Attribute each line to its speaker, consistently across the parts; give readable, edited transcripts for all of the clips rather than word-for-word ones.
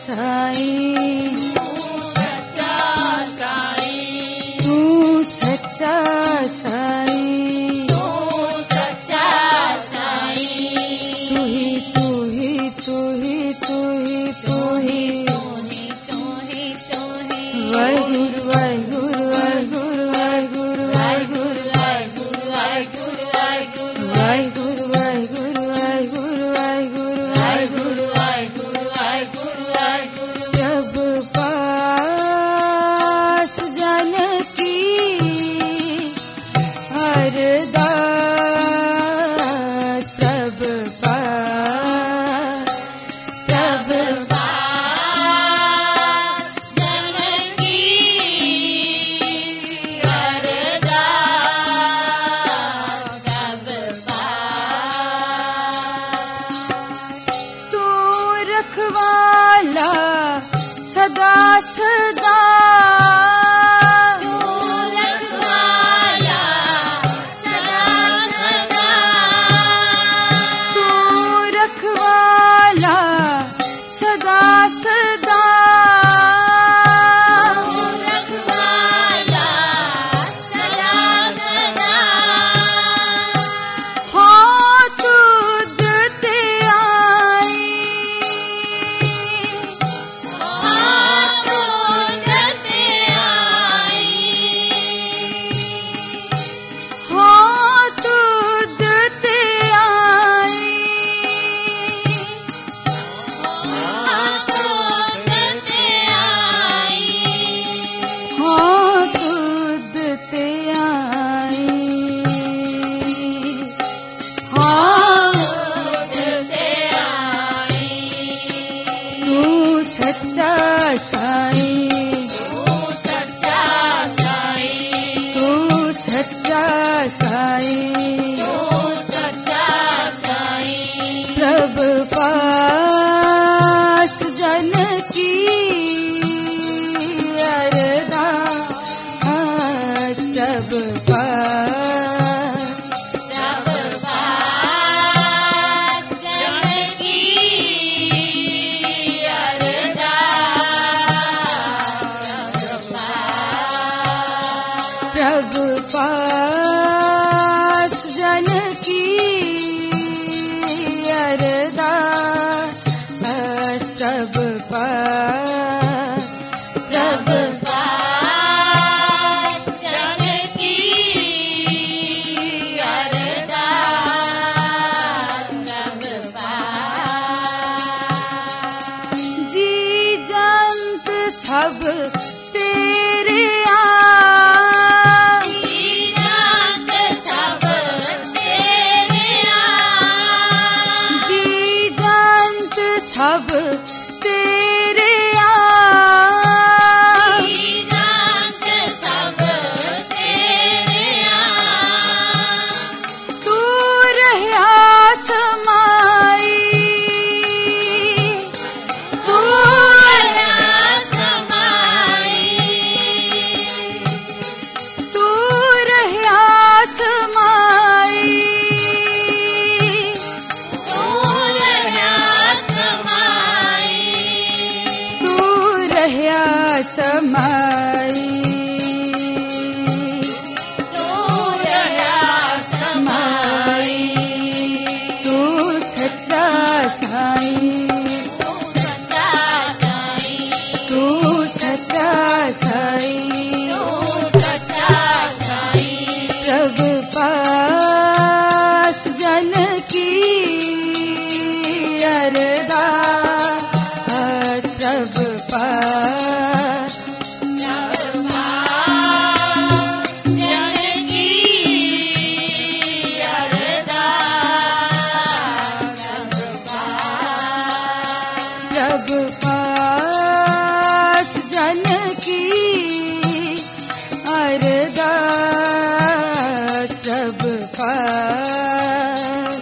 Speaker 1: साईं,
Speaker 2: सच्चा साईं,
Speaker 1: तू सच्चा साईं,
Speaker 2: तू सच्चा साईं,
Speaker 1: तू ही तू ही तू ही तू ही तू ही वाहिगुरु वाहिगुरु वाहिगुरु वाहिगुरु वाहिगुरु
Speaker 2: वाहिगुरु वाहिगुरु वाहिगुरु
Speaker 1: वाहिगुरु वाहिगुरु वाहिगुरु वाहिगुरु
Speaker 2: वाहिगुरु वाहिगुरु वाहिगुरु
Speaker 1: प्रभु पास जन की अरदास, प्रभु पास, प्रभु रखवाला सदा सदा,
Speaker 2: तू रखवाला सदा सदा,
Speaker 1: तू रखवाला सदा सदा,
Speaker 2: तू रखवाला सदा सदा,
Speaker 1: हाँ तुझ ते आई, हाँ तुझ ते आई, हाँ तुझ ते आई, हाँ तू सच्चा साईं, तू सच्चा साईं, प्रभु पास जन की अरदास, प्रभु पास, प्रभु पास जन की अरदास, प्रभु पास, प्रभु जी जंत सब तेरे आ, जी जंत सब तेरे आ, तू रहया समाई, तू तू रहया समाई, तू रहया समाई, तू सच्चा साईं, तू सच्चा साईं, प्रभु पास जन की अरदास, प्रभु पास, प्रभु पास जन की अरदास, प्रभु पास,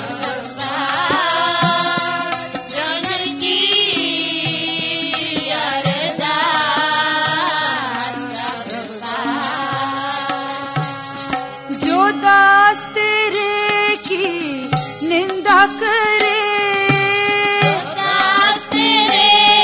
Speaker 1: जो दास तेरे की निंदा करे,
Speaker 2: दास तेरे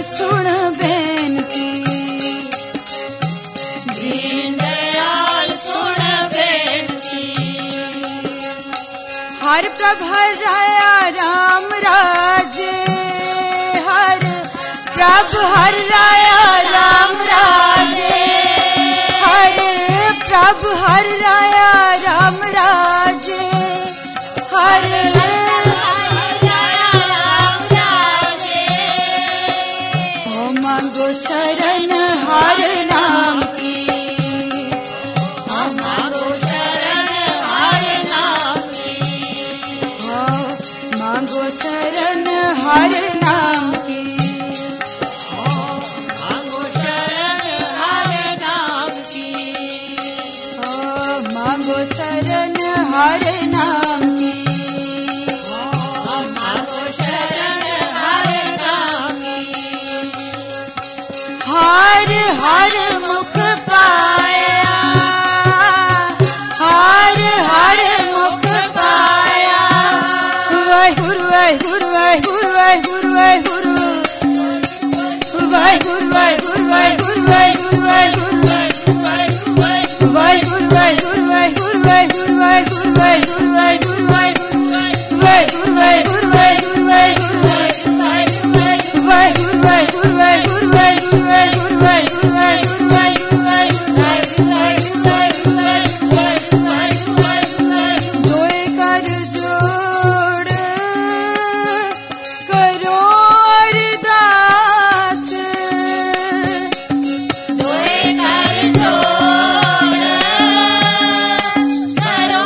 Speaker 1: सुन बेनती,
Speaker 2: दीन दयाल सुन बेनती।
Speaker 1: हर प्रभ हर राया राम राजे, हर प्रभ हर राया राम राजे, हर प्रभ हर राया राम राजे, हर मांगो शरण हर नाम की,
Speaker 2: मांगो शरण हर नाम की,
Speaker 1: मांगो शरण हर नाम की,
Speaker 2: मांगो शरण हर नाम की,
Speaker 1: मांगो शरण हर नाम की,
Speaker 2: मांगो शरण हर नाम की।
Speaker 1: हर हर मुख पाया, हर हर मुख पाया, वाहिगुरु वाहिगुरु वाहिगुरु वाहिगुरु वाहिगुरु, वाहिगुरु वाहिगुरु वाहिगुरु वाहिगुरु वाहिगुरु, वाहिगुरु वाहिगुरु वाहिगुरु वाहिगुरु वाहिगुरु वाहिगुरु वाहिगुरु, वाहिगुरु वाहिगुरु वाहिगुरु वाहिगुरु, वाहिगुरु वाहिगुरु वाहिगुरु वाहिगुरु, दोए कर जोड़ करो अरदास,
Speaker 2: दोए कर जोड़ करो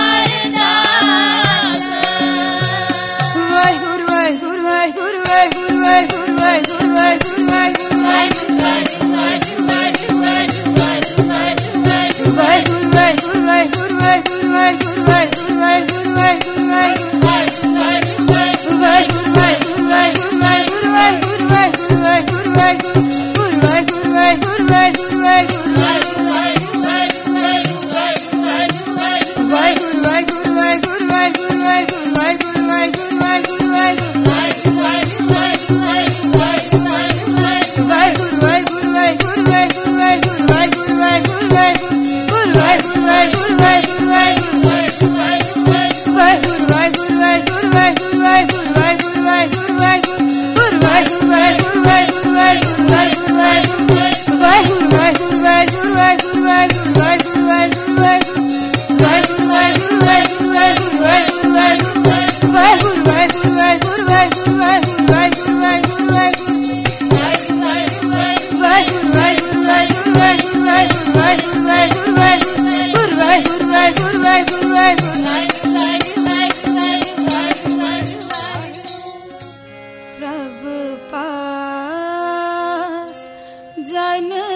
Speaker 2: अरदास।
Speaker 1: वाहिगुरु वाहिगुरु वाहिगुरु वाहिगुरु वाहिगुरु वाहिगुरु वाहिगुरु वाहिगुरु, वाहिगुरु वाहिगुरु वाहिगुरु वाहिगुरु वाहिगुरु वाहिगुरु वाहिगुरु वाहिगुरु, वाहिगुरु वाहिगुरु वाहिगुरु वाहिगुरु वाहिगुरु वाहिगुरु वाहिगुरु वाहिगुरु, वाहिगुरु वाहिगुरु वाहिगुरु वाहिगुरु, वाहिगुरु वाहिगुरु वाहिगुरु वाहिगुरु प्रभु पास जन